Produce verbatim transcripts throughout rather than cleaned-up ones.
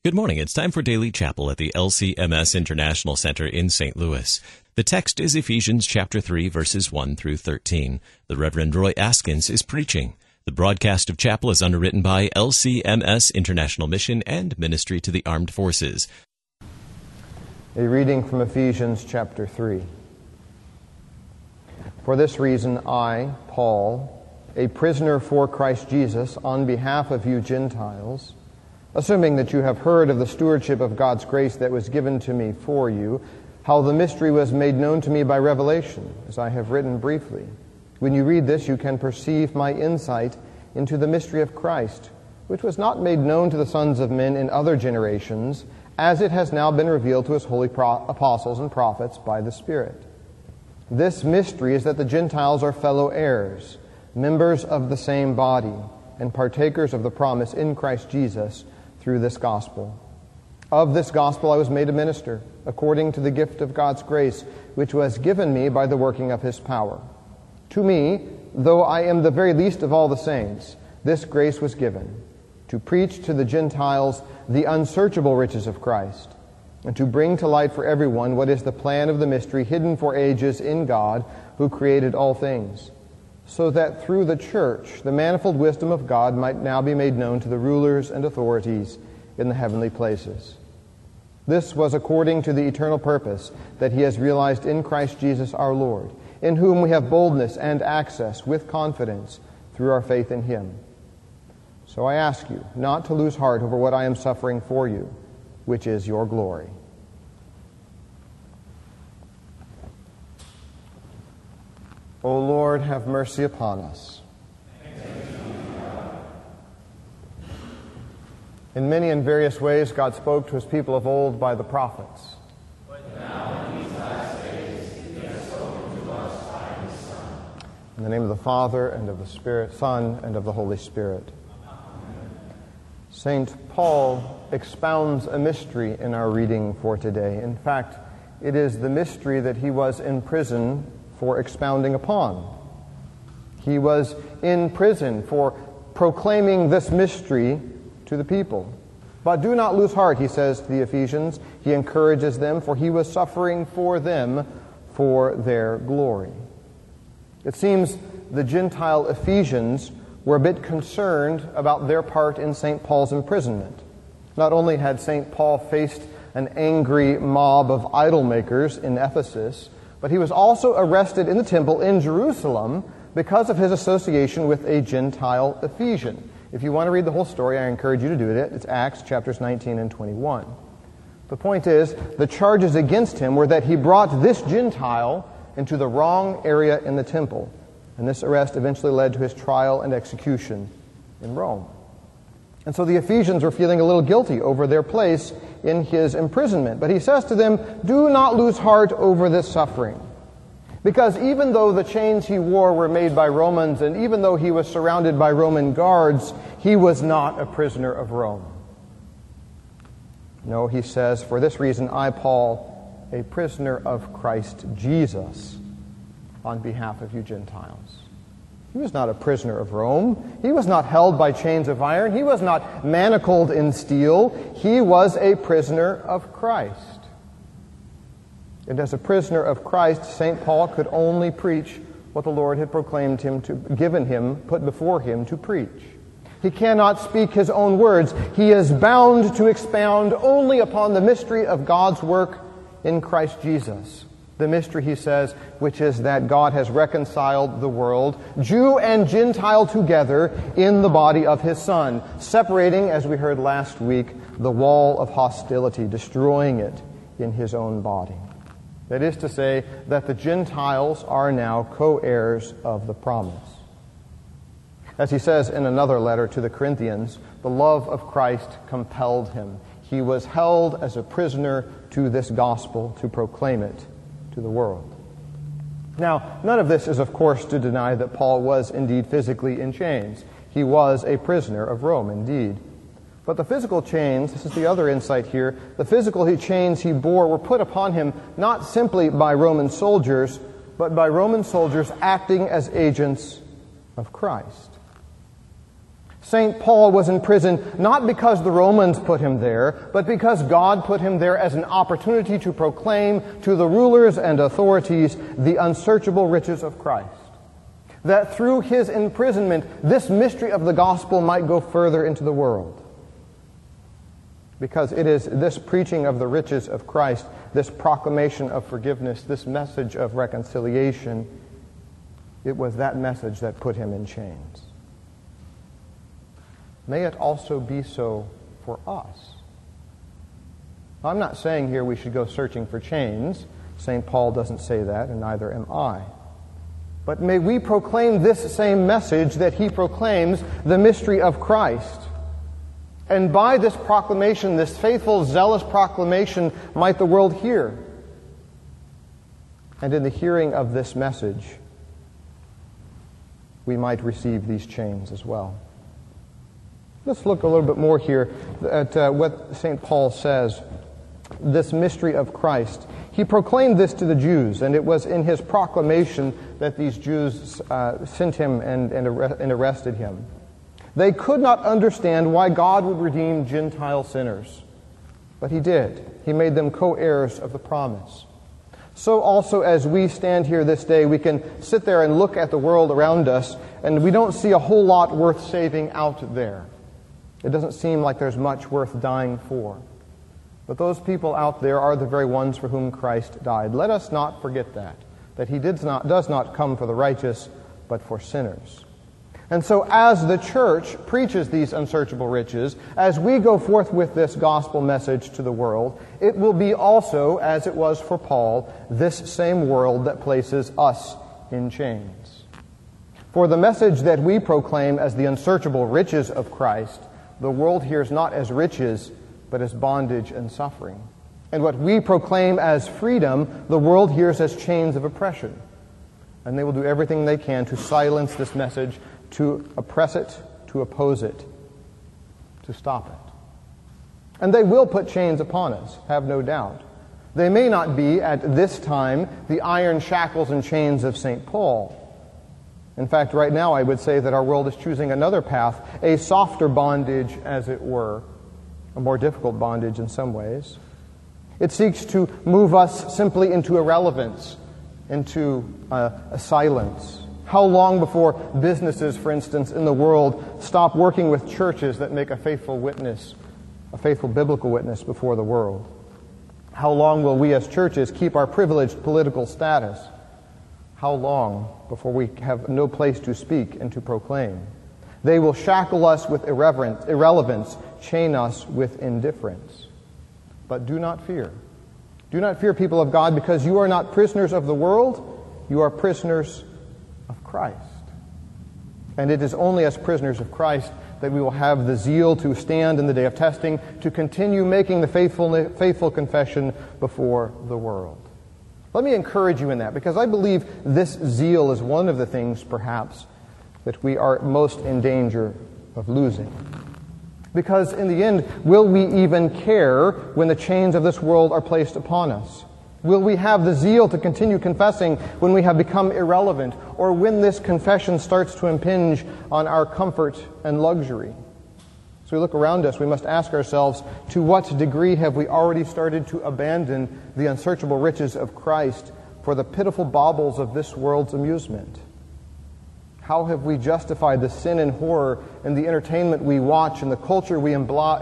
Good morning. It's time for Daily Chapel at the L C M S International Center in Saint Louis. The text is Ephesians chapter three, verses one through thirteen. The Reverend Roy Askins is preaching. The broadcast of chapel is underwritten by L C M S International Mission and Ministry to the Armed Forces. A reading from Ephesians chapter three. For this reason, I, Paul, a prisoner for Christ Jesus, on behalf of you Gentiles, assuming that you have heard of the stewardship of God's grace that was given to me for you, how the mystery was made known to me by revelation, as I have written briefly. When you read this, you can perceive my insight into the mystery of Christ, which was not made known to the sons of men in other generations, as it has now been revealed to his holy pro- apostles and prophets by the Spirit. This mystery is that the Gentiles are fellow heirs, members of the same body, and partakers of the promise in Christ Jesus through this gospel. Of this gospel I was made a minister, according to the gift of God's grace, which was given me by the working of His power. To me, though I am the very least of all the saints, this grace was given, to preach to the Gentiles the unsearchable riches of Christ, and to bring to light for everyone what is the plan of the mystery hidden for ages in God, who created all things, so that through the church the manifold wisdom of God might now be made known to the rulers and authorities in the heavenly places. This was according to the eternal purpose that He has realized in Christ Jesus our Lord, in whom we have boldness and access with confidence through our faith in Him. So I ask you not to lose heart over what I am suffering for you, which is your glory. O Lord, have mercy upon us. In many and various ways, God spoke to His people of old by the prophets. But now in these last days, He has spoken to us by His Son. In the name of the Father, and of the Spirit, Son, and of the Holy Spirit. Amen. Saint Paul expounds a mystery in our reading for today. In fact, it is the mystery that he was in prison for expounding upon. He was in prison for proclaiming this mystery to the people. But do not lose heart, he says to the Ephesians. He encourages them, for he was suffering for them for their glory. It seems the Gentile Ephesians were a bit concerned about their part in Saint Paul's imprisonment. Not only had Saint Paul faced an angry mob of idol makers in Ephesus, but he was also arrested in the temple in Jerusalem because of his association with a Gentile Ephesian. If you want to read the whole story, I encourage you to do it. It's Acts chapters nineteen and twenty-one. The point is, the charges against him were that he brought this Gentile into the wrong area in the temple. And this arrest eventually led to his trial and execution in Rome. And so the Ephesians were feeling a little guilty over their place in his imprisonment. But he says to them, do not lose heart over this suffering. Because even though the chains he wore were made by Romans, and even though he was surrounded by Roman guards, he was not a prisoner of Rome. No, he says, for this reason, I, Paul, a prisoner of Christ Jesus, on behalf of you Gentiles. He was not a prisoner of Rome. He was not held by chains of iron. He was not manacled in steel. He was a prisoner of Christ. And as a prisoner of Christ, Saint Paul could only preach what the Lord had proclaimed him to, given him, put before him to preach. He cannot speak his own words. He is bound to expound only upon the mystery of God's work in Christ Jesus. The mystery, he says, which is that God has reconciled the world, Jew and Gentile together, in the body of His Son, separating, as we heard last week, the wall of hostility, destroying it in His own body. That is to say, that the Gentiles are now co-heirs of the promise. As he says in another letter to the Corinthians, the love of Christ compelled him. He was held as a prisoner to this gospel to proclaim it to the world. Now, none of this is, of course, to deny that Paul was indeed physically in chains. He was a prisoner of Rome, indeed. But the physical chains, this is the other insight here, the physical chains he bore were put upon him not simply by Roman soldiers, but by Roman soldiers acting as agents of Christ. Saint Paul was in prison not because the Romans put him there, but because God put him there as an opportunity to proclaim to the rulers and authorities the unsearchable riches of Christ. That through his imprisonment, this mystery of the gospel might go further into the world. Because it is this preaching of the riches of Christ, this proclamation of forgiveness, this message of reconciliation, it was that message that put him in chains. May it also be so for us. Now, I'm not saying here we should go searching for chains. Saint Paul doesn't say that, and neither am I. But may we proclaim this same message that he proclaims, the mystery of Christ. And by this proclamation, this faithful, zealous proclamation, might the world hear. And in the hearing of this message, we might receive these chains as well. Let's look a little bit more here at uh, what Saint Paul says, this mystery of Christ. He proclaimed this to the Jews, and it was in his proclamation that these Jews uh, sent him and, and, ar- and arrested him. They could not understand why God would redeem Gentile sinners, but he did. He made them co-heirs of the promise. So also as we stand here this day, we can sit there and look at the world around us, and we don't see a whole lot worth saving out there. It doesn't seem like there's much worth dying for. But those people out there are the very ones for whom Christ died. Let us not forget that, that he did not, does not come for the righteous, but for sinners. And so as the church preaches these unsearchable riches, as we go forth with this gospel message to the world, it will be also, as it was for Paul, this same world that places us in chains. For the message that we proclaim as the unsearchable riches of Christ, the world hears not as riches, but as bondage and suffering. And what we proclaim as freedom, the world hears as chains of oppression. And they will do everything they can to silence this message, to oppress it, to oppose it, to stop it. And they will put chains upon us, have no doubt. They may not be, at this time, the iron shackles and chains of Saint Paul. In fact, right now I would say that our world is choosing another path, a softer bondage, as it were, a more difficult bondage in some ways. It seeks to move us simply into irrelevance, into uh, a silence. How long before businesses, for instance, in the world stop working with churches that make a faithful witness, a faithful biblical witness before the world? How long will we as churches keep our privileged political status? How long before we have no place to speak and to proclaim? They will shackle us with irreverence, irrelevance, chain us with indifference. But do not fear. Do not fear, people of God, because you are not prisoners of the world, you are prisoners of Christ. And it is only as prisoners of Christ that we will have the zeal to stand in the day of testing, to continue making the faithful, faithful confession before the world. Let me encourage you in that, because I believe this zeal is one of the things, perhaps, that we are most in danger of losing. Because in the end, will we even care when the chains of this world are placed upon us? Will we have the zeal to continue confessing when we have become irrelevant, or when this confession starts to impinge on our comfort and luxury? So we look around us, we must ask ourselves, to what degree have we already started to abandon the unsearchable riches of Christ for the pitiful baubles of this world's amusement? How have we justified the sin and horror in the entertainment we watch and the culture we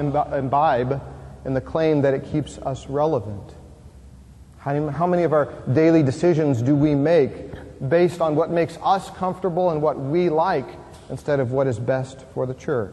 imbibe in the claim that it keeps us relevant? How many of our daily decisions do we make based on what makes us comfortable and what we like instead of what is best for the church?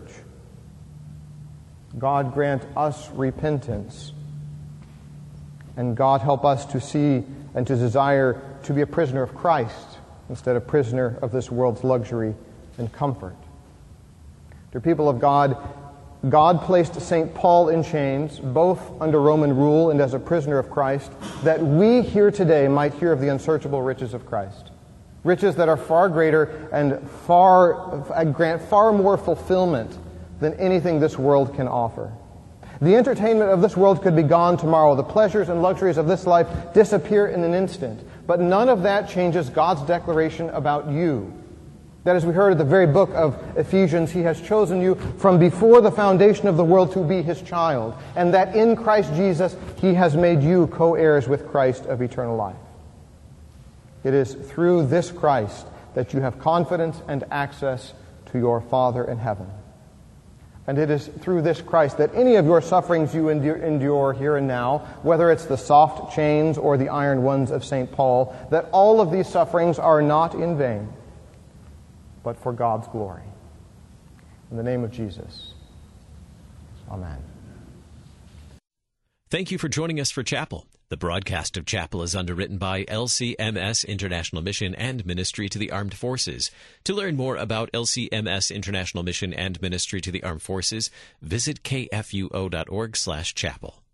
God grant us repentance, and God help us to see and to desire to be a prisoner of Christ instead of prisoner of this world's luxury and comfort. Dear people of God, God placed Saint Paul in chains, both under Roman rule and as a prisoner of Christ, that we here today might hear of the unsearchable riches of Christ. Riches that are far greater and far grant far more fulfillment than anything this world can offer. The entertainment of this world could be gone tomorrow. The pleasures and luxuries of this life disappear in an instant. But none of that changes God's declaration about you. That, as we heard at the very book of Ephesians, he has chosen you from before the foundation of the world to be his child, and that in Christ Jesus he has made you co-heirs with Christ of eternal life. It is through this Christ that you have confidence and access to your Father in heaven. And it is through this Christ that any of your sufferings you endure here and now, whether it's the soft chains or the iron ones of Saint Paul, that all of these sufferings are not in vain, but for God's glory. In the name of Jesus, amen. Thank you for joining us for Chapel. The broadcast of Chapel is underwritten by L C M S International Mission and Ministry to the Armed Forces. To learn more about L C M S International Mission and Ministry to the Armed Forces, visit k f u o dot org slash chapel.